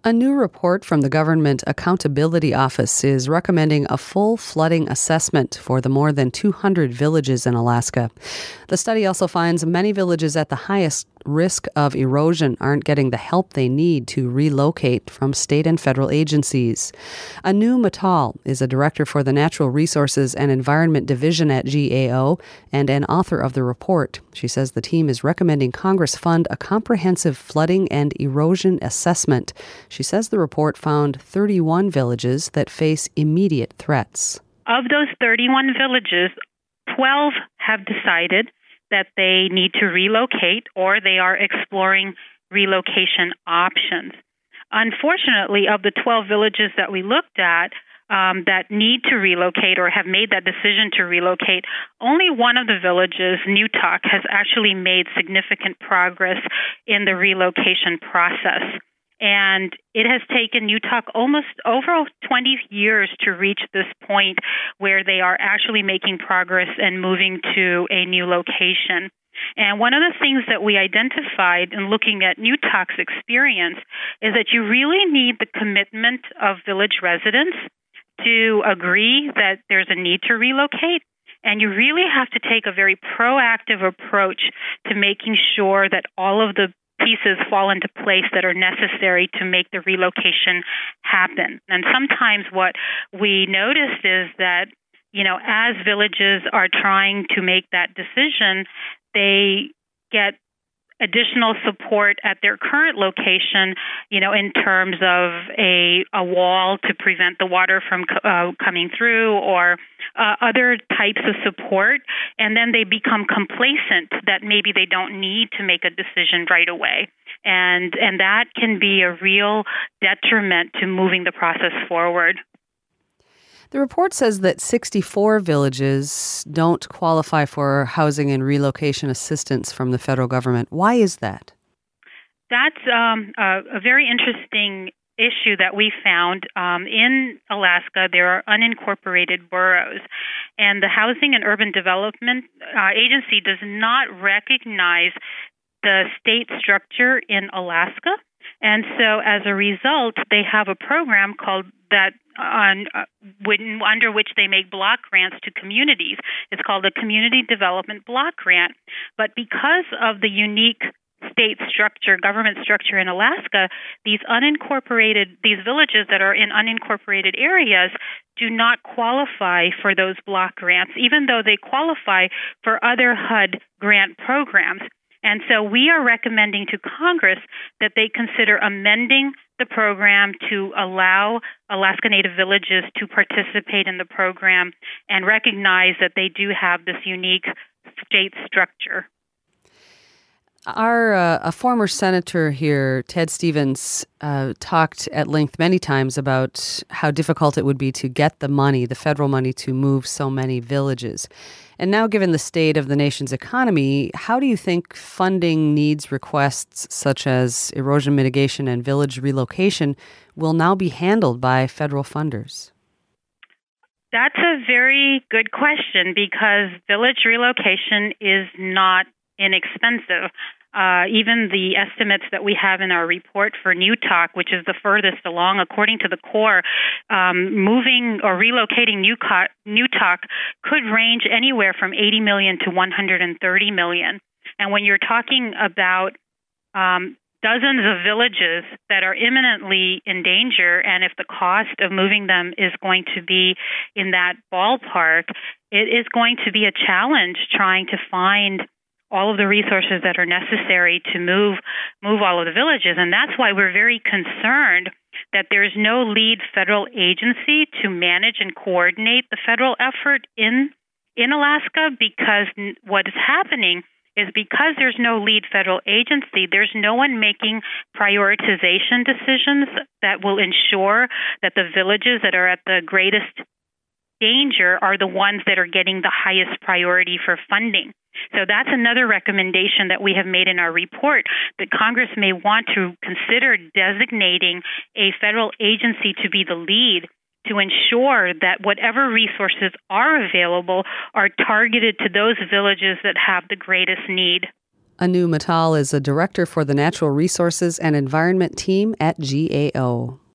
A new report from the Government Accountability Office is recommending a full flooding assessment for the more than 200 villages in Alaska. The study also finds many villages at the highest risk of erosion aren't getting the help they need to relocate from state and federal agencies. Anu Mittal is a director for the Natural Resources and Environment Division at GAO and an author of the report. She says the team is recommending Congress fund a comprehensive flooding and erosion assessment. She says the report found 31 villages that face immediate threats. Of those 31 villages, 12 have decided that they need to relocate or they are exploring relocation options. Unfortunately, of the 12 villages that we looked at that need to relocate or have made that decision to relocate, only one of the villages, Newtok, has actually made significant progress in the relocation process. And it has taken Newtok almost over 20 years to reach this point where they are actually making progress and moving to a new location. And one of the things that we identified in looking at Newtok's experience is that you really need the commitment of village residents to agree that there's a need to relocate. And you really have to take a very proactive approach to making sure that all of the pieces fall into place that are necessary to make the relocation happen. And sometimes what we noticed is that, as villages are trying to make that decision, they get additional support at their current location, in terms of a wall to prevent the water from coming through or other types of support. And then they become complacent that maybe they don't need to make a decision right away. And that can be a real detriment to moving the process forward. The report says that 64 villages don't qualify for housing and relocation assistance from the federal government. Why is that? That's a very interesting issue that we found. In Alaska, there are unincorporated boroughs, and the Housing and Urban Development Agency does not recognize the state structure in Alaska. And so as a result, they have a program called that under which they make block grants to communities. It's called the Community Development Block Grant. But because of the unique state structure, government structure in Alaska, these villages that are in unincorporated areas do not qualify for those block grants, even though they qualify for other HUD grant programs. And so we are recommending to Congress that they consider amending the program to allow Alaska Native villages to participate in the program and recognize that they do have this unique state structure. A former senator here, Ted Stevens, talked at length many times about how difficult it would be to get the federal money, to move so many villages. And now, given the state of the nation's economy, how do you think funding needs requests such as erosion mitigation and village relocation will now be handled by federal funders? That's a very good question because village relocation is not inexpensive. Even the estimates that we have in our report for Newtok, which is the furthest along, according to the Corps, moving or relocating Newtok could range anywhere from $80 million to $130 million. And when you're talking about dozens of villages that are imminently in danger, and if the cost of moving them is going to be in that ballpark, it is going to be a challenge trying to find all of the resources that are necessary to move all of the villages. And that's why we're very concerned that there's no lead federal agency to manage and coordinate the federal effort in Alaska, because what is happening is because there's no lead federal agency, there's no one making prioritization decisions that will ensure that the villages that are at the greatest danger are the ones that are getting the highest priority for funding. So that's another recommendation that we have made in our report, that Congress may want to consider designating a federal agency to be the lead to ensure that whatever resources are available are targeted to those villages that have the greatest need. Anu Mittal is a director for the Natural Resources and Environment team at GAO.